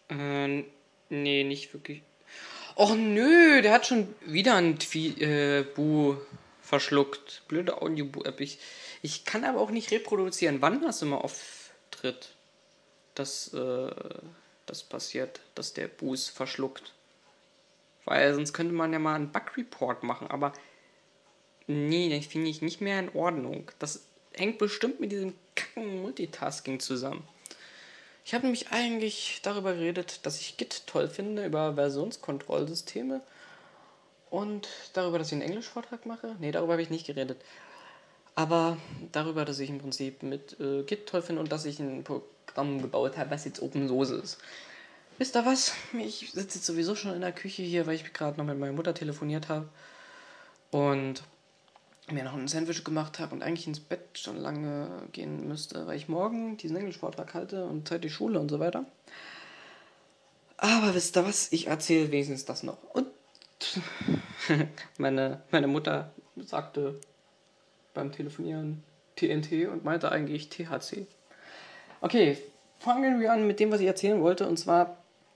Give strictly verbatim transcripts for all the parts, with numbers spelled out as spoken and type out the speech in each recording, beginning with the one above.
Äh, nee, nicht wirklich. Och nö, der hat schon wieder ein Twi äh, Bu verschluckt. Blöde Audiobu-App. Ich, ich kann aber auch nicht reproduzieren, wann das immer auftritt. Dass äh, das passiert, dass der Buß verschluckt. Weil sonst könnte man ja mal einen Bug-Report machen, aber nee, den finde ich nicht mehr in Ordnung. Das hängt bestimmt mit diesem kacken Multitasking zusammen. Ich habe nämlich eigentlich darüber geredet, dass ich Git toll finde, über Versionskontrollsysteme und darüber, dass ich einen Englischvortrag mache. Nee, darüber habe ich nicht geredet. Aber darüber, dass ich im Prinzip mit äh, Git toll finde und dass ich ein Programm gebaut habe, was jetzt Open Source ist. Wisst ihr was? Ich sitze jetzt sowieso schon in der Küche hier, weil ich gerade noch mit meiner Mutter telefoniert habe und mir noch ein Sandwich gemacht habe und eigentlich ins Bett schon lange gehen müsste, weil ich morgen diesen Englischvortrag halte und Zeit die Schule und so weiter. Aber wisst ihr was? Ich erzähle wenigstens das noch. Und meine, meine Mutter sagte beim Telefonieren T N T und meinte eigentlich T H C. Okay, fangen wir an mit dem, was ich erzählen wollte. Und zwar,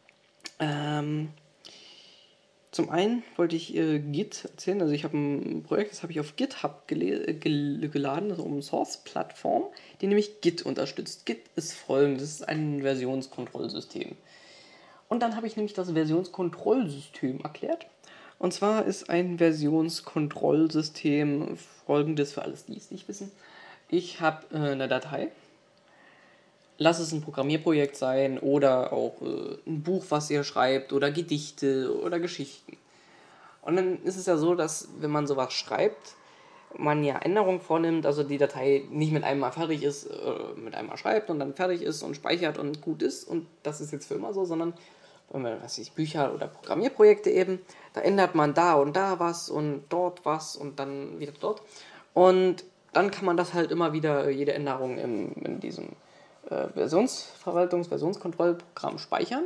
ähm, zum einen wollte ich äh, Git erzählen. Also ich habe ein Projekt, das habe ich auf GitHub gele- gel- geladen, das ist eine Open-Source-Plattform, die nämlich Git unterstützt. Git ist folgendes, das ist ein Versionskontrollsystem. Und dann habe ich nämlich das Versionskontrollsystem erklärt. Und zwar ist ein Versionskontrollsystem folgendes für alles, die es nicht wissen. Ich habe äh, eine Datei, lass es ein Programmierprojekt sein oder auch äh, ein Buch, was ihr schreibt oder Gedichte oder Geschichten. Und dann ist es ja so, dass wenn man sowas schreibt, man ja Änderungen vornimmt, also die Datei nicht mit einem Mal fertig ist, äh, mit einem Mal schreibt und dann fertig ist und speichert und gut ist und das ist jetzt für immer so, sondern wenn man, was ich, Bücher oder Programmierprojekte eben, da ändert man da und da was und dort was und dann wieder dort. Und dann kann man das halt immer wieder, jede Änderung im, in diesem äh, Versionsverwaltungs-, Versionskontrollprogramm speichern.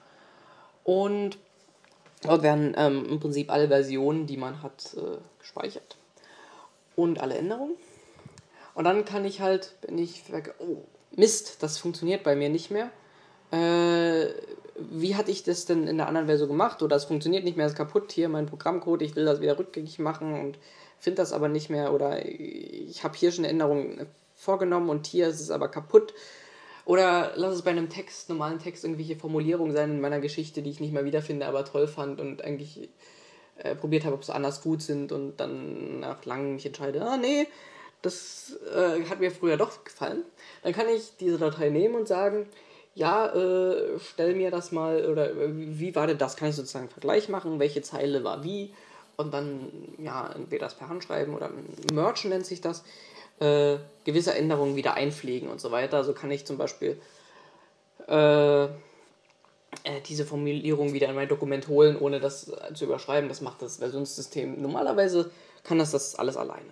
Und dort werden ähm, im Prinzip alle Versionen, die man hat, äh, gespeichert. Und alle Änderungen. Und dann kann ich halt, wenn ich sage, oh, Mist, das funktioniert bei mir nicht mehr. Äh, wie hatte ich das denn in der anderen Version gemacht? Oder es funktioniert nicht mehr, es ist kaputt, hier mein Programmcode, ich will das wieder rückgängig machen und finde das aber nicht mehr. Oder ich habe hier schon eine Änderung vorgenommen und hier ist es aber kaputt. Oder lass es bei einem Text, normalen Text, irgendwelche Formulierungen sein in meiner Geschichte, die ich nicht mehr wiederfinde, aber toll fand und eigentlich äh, probiert habe, ob sie anders gut sind und dann nach langem mich entscheide, ah nee, das äh, hat mir früher doch gefallen. Dann kann ich diese Datei nehmen und sagen, ja, äh, stell mir das mal, oder äh, wie war denn das? Kann ich sozusagen einen Vergleich machen, welche Zeile war wie und dann, ja, entweder das per Hand schreiben oder Mergen nennt sich das, äh, gewisse Änderungen wieder einpflegen und so weiter. So kann ich zum Beispiel äh, äh, diese Formulierung wieder in mein Dokument holen, ohne das äh, zu überschreiben. Das macht das Versionssystem. Normalerweise kann das das alles alleine.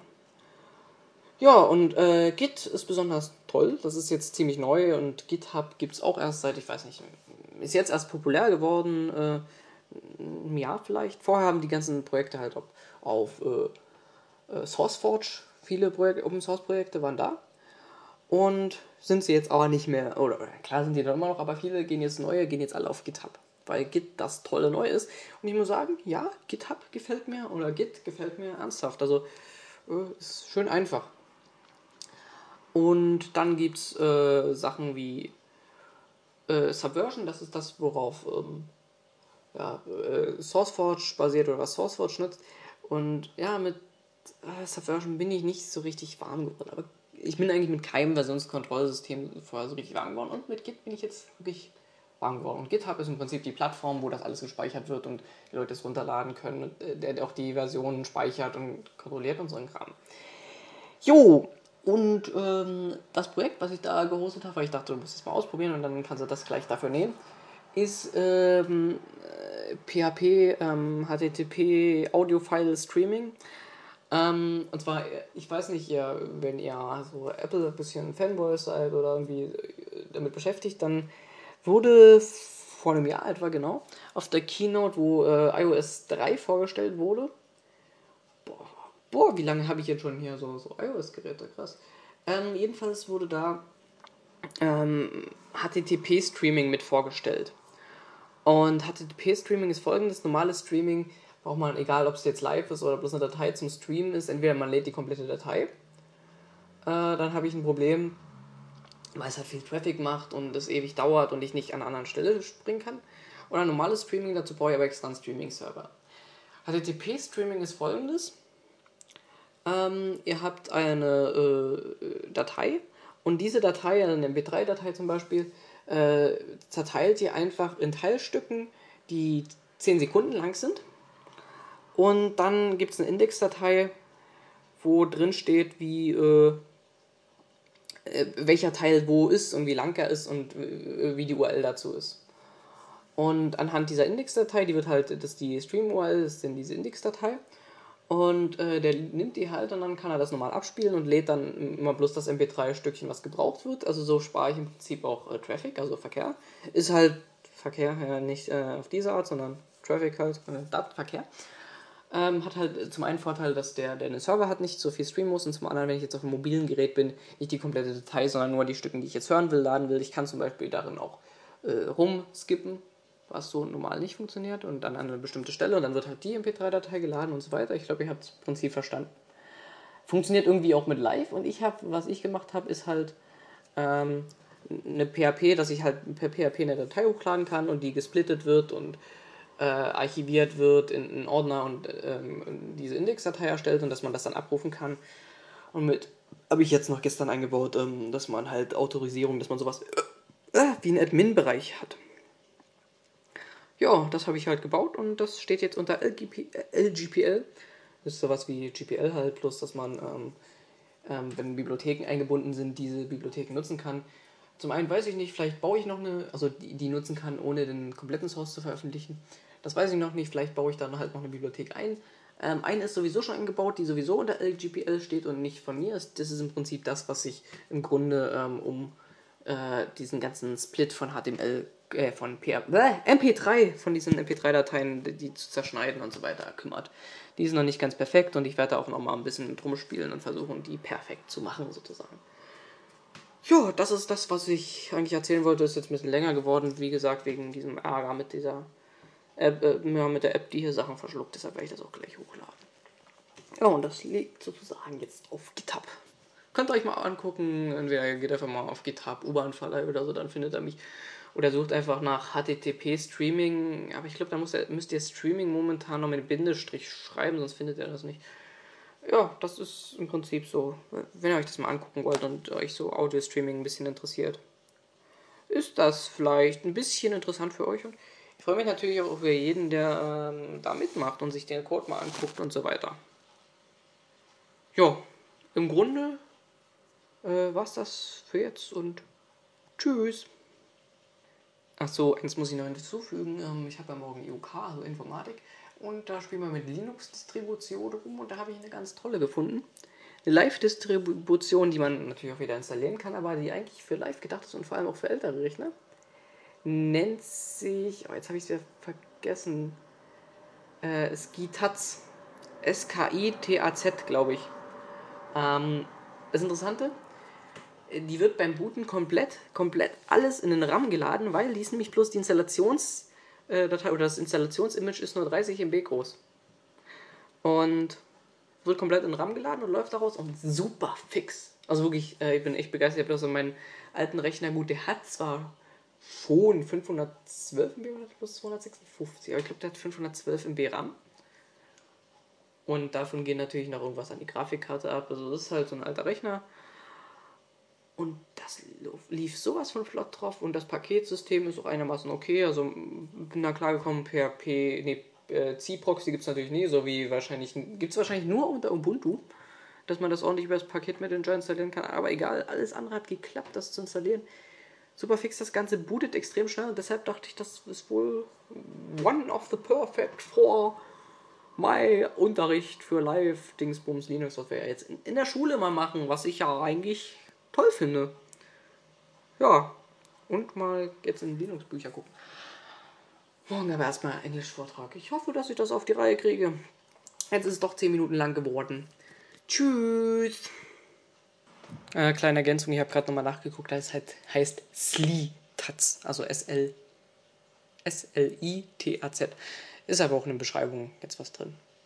Ja, und äh, Git ist besonders toll. Das ist jetzt ziemlich neu und GitHub gibt es auch erst seit, ich weiß nicht, ist jetzt erst populär geworden, äh, ein Jahr vielleicht. Vorher haben die ganzen Projekte halt auf, auf äh, äh, SourceForge, viele Projek- Open Source Projekte waren da. Und sind sie jetzt aber nicht mehr, oder, oder klar sind die da immer noch, aber viele gehen jetzt neue, gehen jetzt alle auf GitHub, weil Git das tolle Neu ist. Und ich muss sagen, ja, GitHub gefällt mir, oder Git gefällt mir ernsthaft. Also äh, ist schön einfach. Und dann gibt es äh, Sachen wie äh, Subversion, das ist das, worauf ähm, ja, äh, SourceForge basiert oder was SourceForge nutzt. Und ja, mit äh, Subversion bin ich nicht so richtig warm geworden. Aber ich bin eigentlich mit keinem Versionskontrollsystem vorher so richtig warm geworden. Und mit Git bin ich jetzt wirklich warm geworden. Und GitHub ist im Prinzip die Plattform, wo das alles gespeichert wird und die Leute es runterladen können. Und, äh, der auch die Versionen speichert und kontrolliert und so ein Kram. Jo, und ähm, das Projekt, was ich da gehostet habe, weil ich dachte, du musst es mal ausprobieren und dann kannst du das gleich dafür nehmen, ist ähm, äh, P H P, ähm, H T T P, Audio-File Streaming. Ähm, und zwar, ich weiß nicht, ihr, wenn ihr so Apple ein bisschen Fanboys seid oder irgendwie damit beschäftigt, dann wurde vor einem Jahr etwa genau auf der Keynote, wo äh, i O S drei vorgestellt wurde. Boah, boah wie lange habe ich jetzt schon hier so, so iOS-Geräte? Krass. Ähm, jedenfalls wurde da ähm, H T T P-Streaming mit vorgestellt. Und H T T P-Streaming ist folgendes: Normales Streaming braucht man, egal ob es jetzt live ist oder bloß eine Datei zum Streamen ist, entweder man lädt die komplette Datei, äh, dann habe ich ein Problem, weil es halt viel Traffic macht und es ewig dauert und ich nicht an einer anderen Stelle springen kann. Oder normales Streaming, dazu brauche ich aber extra einen Streaming-Server. H T T P-Streaming ist folgendes: ähm, Ihr habt eine äh, Datei und diese Datei, eine M P drei Datei zum Beispiel, äh, zerteilt ihr einfach in Teilstücken, die zehn Sekunden lang sind. Und dann gibt es eine Indexdatei, wo drin steht, wie äh, äh, welcher Teil wo ist und wie lang er ist und äh, wie die U R L dazu ist. Und anhand dieser Indexdatei, die wird halt, das ist die Stream-U R L, das ist dann diese Indexdatei. Und äh, der nimmt die halt und dann kann er das normal abspielen und lädt dann immer bloß das M P drei Stückchen, was gebraucht wird. Also so spare ich im Prinzip auch äh, Traffic, also Verkehr. Ist halt Verkehr, ja, nicht äh, auf diese Art, sondern Traffic halt, äh, Datenverkehr. Ähm, hat halt zum einen Vorteil, dass der, der einen Server hat, nicht so viel streamen muss, und zum anderen, wenn ich jetzt auf einem mobilen Gerät bin, nicht die komplette Datei, sondern nur die Stücke, die ich jetzt hören will, laden will. Ich kann zum Beispiel darin auch äh, rumskippen, was so normal nicht funktioniert, und dann an eine bestimmte Stelle und dann wird halt die M P drei Datei geladen und so weiter. Ich glaube, ihr habt das Prinzip verstanden. Funktioniert irgendwie auch mit Live, und ich habe, was ich gemacht habe, ist halt ähm, eine P H P, dass ich halt per P H P eine Datei hochladen kann und die gesplittet wird und äh, archiviert wird in einen Ordner und ähm, diese Indexdatei erstellt und dass man das dann abrufen kann. Und mit habe ich jetzt noch gestern eingebaut, ähm, dass man halt Autorisierung, dass man sowas äh, wie einen Admin-Bereich hat. Ja, das habe ich halt gebaut und das steht jetzt unter L G P L. Das ist sowas wie G P L halt, plus dass man, ähm, ähm, wenn Bibliotheken eingebunden sind, diese Bibliotheken nutzen kann. Zum einen weiß ich nicht, vielleicht baue ich noch eine, also die, die nutzen kann, ohne den kompletten Source zu veröffentlichen. Das weiß ich noch nicht, vielleicht baue ich dann halt noch eine Bibliothek ein. Ähm, eine ist sowieso schon eingebaut, die sowieso unter L G P L steht und nicht von mir ist. Das ist im Prinzip das, was sich im Grunde ähm, um äh, diesen ganzen Split von H T M L, äh, von P H P, äh, M P drei, von diesen M P drei Dateien, die, die zu zerschneiden und so weiter kümmert. Die sind noch nicht ganz perfekt und ich werde da auch noch mal ein bisschen mit rumspielen und versuchen, die perfekt zu machen, sozusagen. Ja, das ist das, was ich eigentlich erzählen wollte. Ist jetzt ein bisschen länger geworden, wie gesagt, wegen diesem Ärger mit dieser App, äh, ja, mit der App, die hier Sachen verschluckt. Deshalb werde ich das auch gleich hochladen. Ja, und das liegt sozusagen jetzt auf GitHub. Könnt ihr euch mal angucken, entweder geht einfach mal auf GitHub, U-Bahn-Verleih oder so, dann findet er mich. Oder sucht einfach nach H T T P Streaming, aber ich glaube, da muss er, müsst ihr Streaming momentan noch mit Bindestrich schreiben, sonst findet ihr das nicht. Ja, das ist im Prinzip so, wenn ihr euch das mal angucken wollt und euch so Audio-Streaming ein bisschen interessiert. Ist das vielleicht ein bisschen interessant für euch? Und ich freue mich natürlich auch über jeden, der ähm, da mitmacht und sich den Code mal anguckt und so weiter. Ja, im Grunde äh, war's das für jetzt und tschüss. Achso, eins muss ich noch hinzufügen. Ähm, ich habe ja morgen I U K, also Informatik, und da spielen wir mit Linux-Distribution rum und da habe ich eine ganz tolle gefunden. Eine Live-Distribution, die man natürlich auch wieder installieren kann, aber die eigentlich für Live gedacht ist und vor allem auch für ältere Rechner. Nennt sich, oh, jetzt habe ich es wieder vergessen, äh, Skitaz. S K I T A Z, glaube ich. Ähm, das Interessante, die wird beim Booten komplett, komplett alles in den RAM geladen, weil die ist nämlich bloß die Installationsdatei oder das Installationsimage ist nur dreißig Megabyte groß. Und wird komplett in RAM geladen und läuft daraus und super fix. Also wirklich, äh, ich bin echt begeistert. Ich habe das an meinen alten Rechner, gut, der hat zwar schon fünfhundertzwölf Megabyte plus zweihundertsechsundfünfzig, aber ich glaube, der hat fünfhundertzwölf Megabyte RAM. Und davon gehen natürlich noch irgendwas an die Grafikkarte ab. Also das ist halt so ein alter Rechner. Und das lief sowas von flott drauf und das Paketsystem ist auch einigermaßen okay. Also bin da klargekommen, P H P, nee, äh, C-Proxy gibt es natürlich nie, so wie wahrscheinlich, gibt es wahrscheinlich nur unter Ubuntu, dass man das ordentlich über das Paketmanager installieren kann. Aber egal, alles andere hat geklappt, das zu installieren. Super fix, das Ganze bootet extrem schnell und deshalb dachte ich, das ist wohl one of the perfect for my Unterricht für Live, Dingsbums, Linux, was wir ja jetzt in, in der Schule mal machen, was ich ja eigentlich toll finde. Ja, und mal jetzt in Linux-Bücher gucken. Morgen aber erstmal Englisch-Vortrag. Ich hoffe, dass ich das auf die Reihe kriege. Jetzt ist es doch zehn Minuten lang geworden. Tschüss. Äh, kleine Ergänzung, ich habe gerade nochmal nachgeguckt, das heißt, heißt Slitaz, also S L S L I T A Z. Ist aber auch in der Beschreibung jetzt was drin.